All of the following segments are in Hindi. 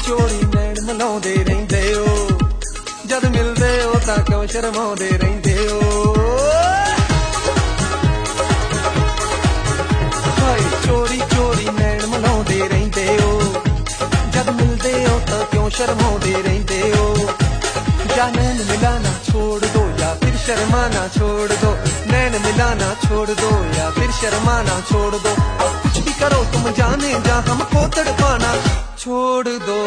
चोरी नैन मलाउंदे रहिंदे हो, जद मिलदे हो तां क्यों शर्माउंदे रहिंदे हो। हाय चोरी चोरी नैन मलाउंदे रहिंदे हो, जद मिलदे हो तां क्यों शर्माउंदे रहिंदे हो। या नैन मिलाना छोड़ दो या फिर शर्माना छोड़ दो, नैन मिलाना छोड़ दो या फिर शर्माना छोड़ दो। अब कुछ भी करो तुम जाने जा हमको तड़पाना छोड़ दो।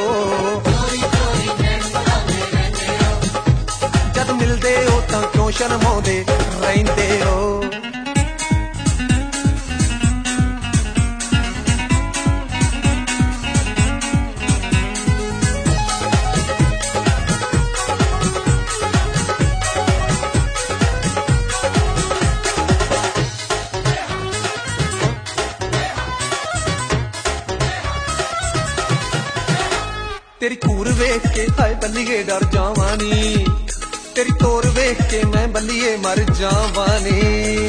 जद मिलदे हो तां क्यों शर्माउंदे रहिंदे हो। तेरी कूर वेख के हाय बल्लिए डर जावानी, तेरी तोर वेख के मैं बल्लिए मर जावानी।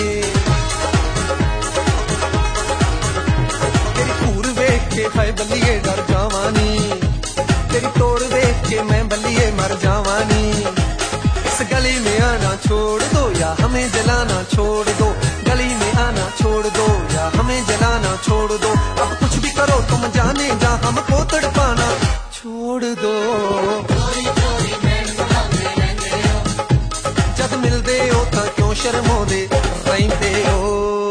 तेरी कूर वेख के हाय बल्लिए डर जावानी, तेरी तोर वेख के मैं बल्लिए मर जावानी। इस गली में आना छोड़ दो या हमें जलाना छोड़ दो, गली में आना छोड़ दो या हमें जलाना छोड़ दो। अब कुछ भी करो तुम जाने जा हमको तड़पाना छोड़ दो। जद मिलदे हो तां क्यों शर्माउंदे रहिंदे हो।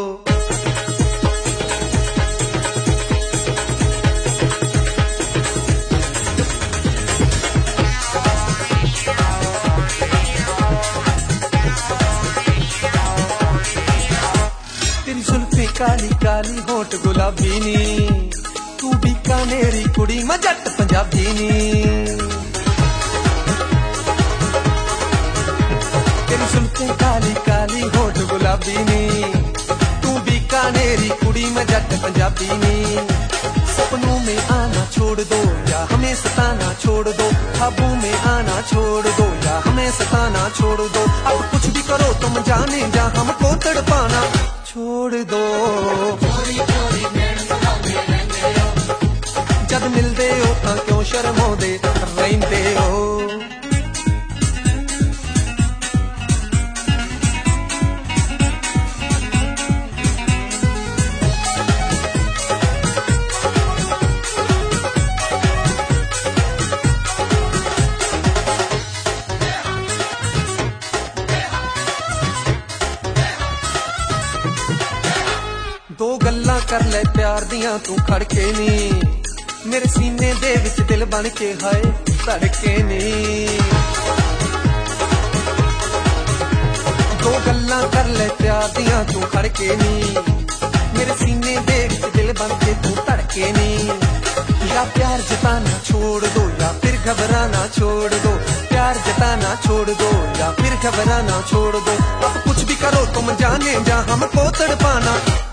तेरी जुल्फे काली काली होठ गुलाबी नी, तू बीकानेरी कुड़ी मैं जट पंजाबी नी। तेरी जुल्फे काली काली होठ गुलाबी नी, तू बीकानेरी कुड़ी मैं जट पंजाबी नी। सपनों में आना छोड़ दो या हमें सताना छोड़ दो, ख्वाबों में आना छोड़ दो या हमें सताना छोड़ दो। अब कुछ भी करो तुम जाने जा हमको तड़पाना छोड़ दो। जद मिलदे हो तां क्यों शर्माउंदे रहिंदे हो। दो गल्लां कर ले प्यार दियां तू खड़के नी, मेरे सीने दे विच दिल बन के हाय धड़के नी। दो गल्लां कर ले प्यार दियां तू खड़के नी, मेरे सीने दे विच दिल बन के तू धड़के नी। या प्यार जताना छोड़ दो या फिर घबराना छोड़ दो, प्यार जताना छोड़ दो या फिर घबराना छोड़ दो। अब कुछ भी करो तुम जाने जा हमको तड़पाना